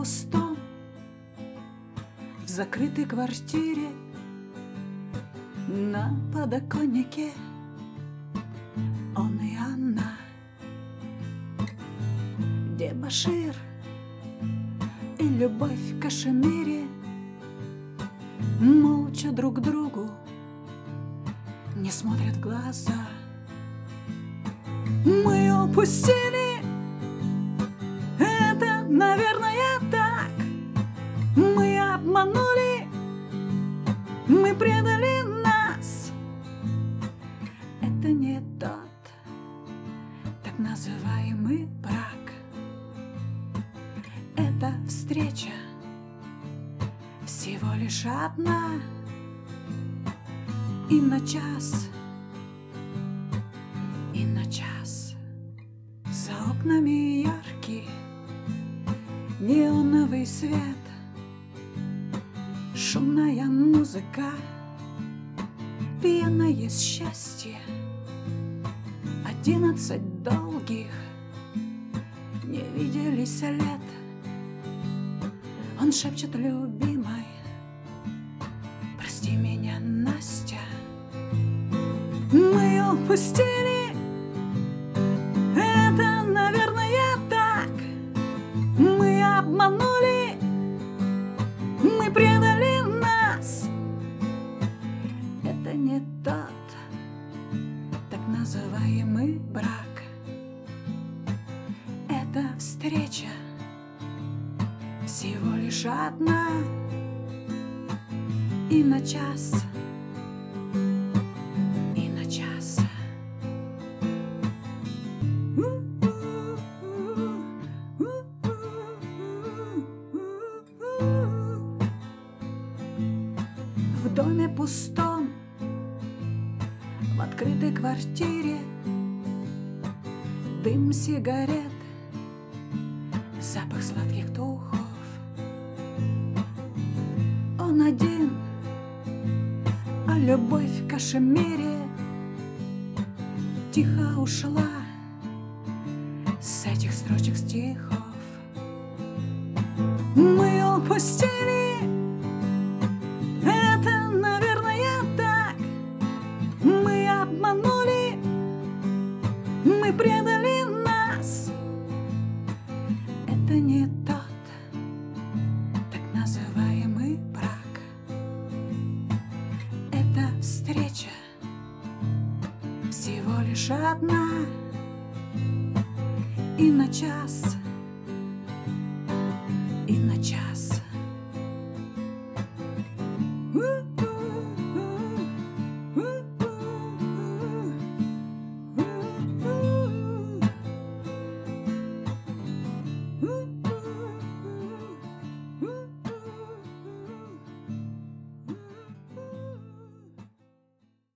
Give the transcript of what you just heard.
пустом, в закрытой квартире, на подоконнике он и она, дебошир и любовь в кашемире, молча друг другу не смотрят в глаза. Мы упустили это, наверное, так. Мы обманули, мы предали нас. Это не тот так называемый брак. Это встреча всего лишь одна, и на час, и на час. За окнами яркий неоновый свет, шумная музыка, пьяное счастье. 11 долгих не виделись лет. Он шепчет любимой: прости меня, Настя. Мы упустили это, наверное, так. Мы обманули, мы предали нас. Это не тот так называемый брак. Это встреча всего лишь одна, и на час, и на час. В доме пустом, в открытой квартире, дым сигарет, запах сладких духов. Он один, а любовь в кашемире тихо ушла с этих строчек стихов. Мы упустили это, наверное, так. Мы обманули, мы предали нас. Это не тот так называемый брак. Это встреча всего лишь одна, и на час, и на час.